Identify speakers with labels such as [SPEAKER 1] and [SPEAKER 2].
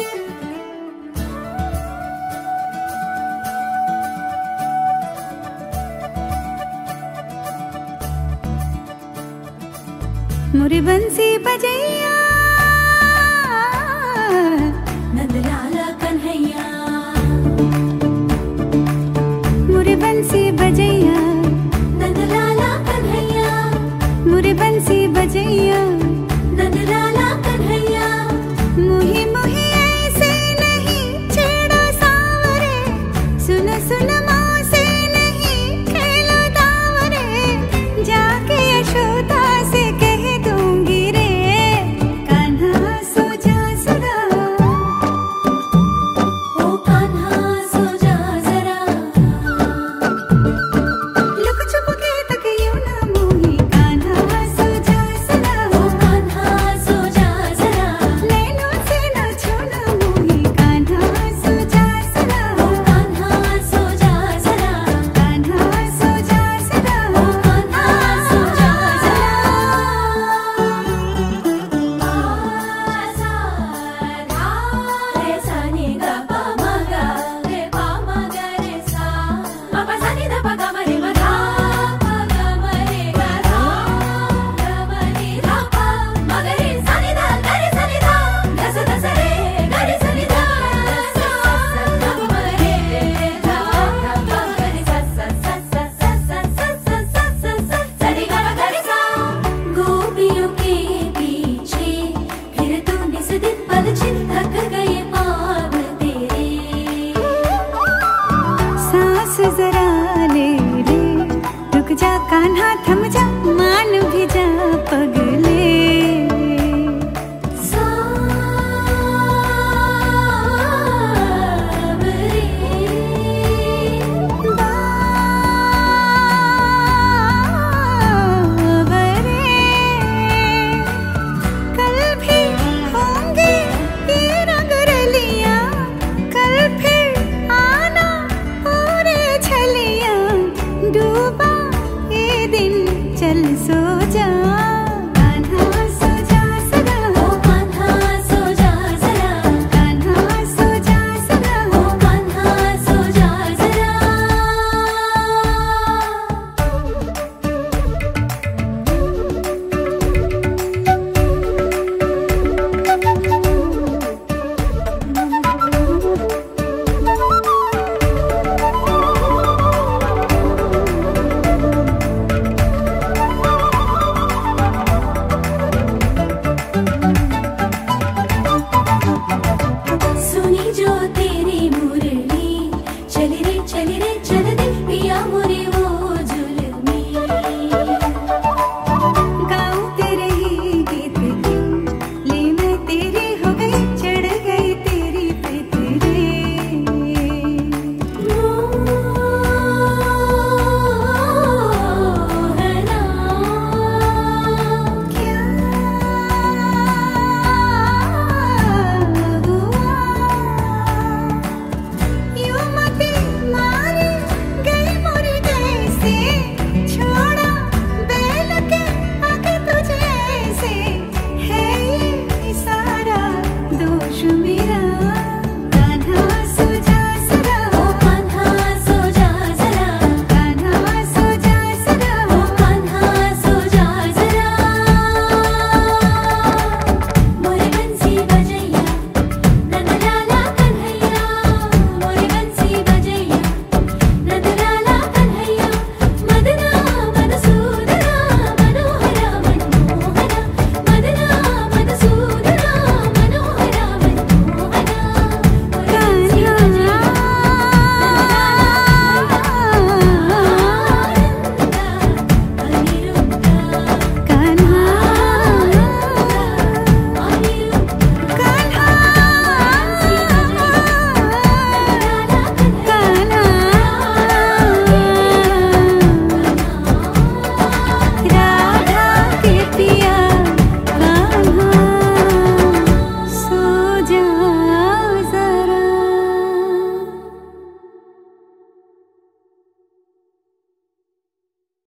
[SPEAKER 1] मोरे बंसी बजैया
[SPEAKER 2] नंद लाला कन्हैया,
[SPEAKER 1] मोरे बंसी बजैया
[SPEAKER 2] नंद लाला कन्हैया,
[SPEAKER 1] मोरे बंसी बजैया
[SPEAKER 2] नंद लाला कन्हैया।
[SPEAKER 1] मुही मुही ऐसे नहीं छेड़ो सावरे, सुन सुन मौसे नहीं खेलो दावरे, जाके यशोदा से कह दूंगी रे, कान्हा सो जा जरा,
[SPEAKER 2] ओ कान्हा सो जा जरा,
[SPEAKER 1] लुक छुप के तक यूं ना मोही, कान्हा सो जा जरा,
[SPEAKER 2] ओ कान्हा सो जा जरा,
[SPEAKER 1] नैनों से ना छूना मोही, कान्हा सो जा जरा,
[SPEAKER 2] ओ कान्हा सो जा जरा,
[SPEAKER 1] कान्हा सो जा जरा,
[SPEAKER 2] ओ कान्हा सो जा जरा। सा धा रे सा नि गा पा मा गा रे पा मा गा रे सा, मा पा सा नि धा पा गा मा रे मा धा पा गा मा रे गा धा गा मा रे धा पा मा गा रे सा नि धा गा रे सा नि धा धा सा रे गा रे सा नि धा सा गा मा रे धा धा पा गा रे सा सा सा सा सा सा सा सा सा सा सा रे गा गा रे सा। गोपियों के पीछे फिर तूने सदित पद चिन्ह थक गए पाँव तेरे,
[SPEAKER 1] सांस जरा ले रे, रुक जा कान्हा थम जा, मान भी जा पग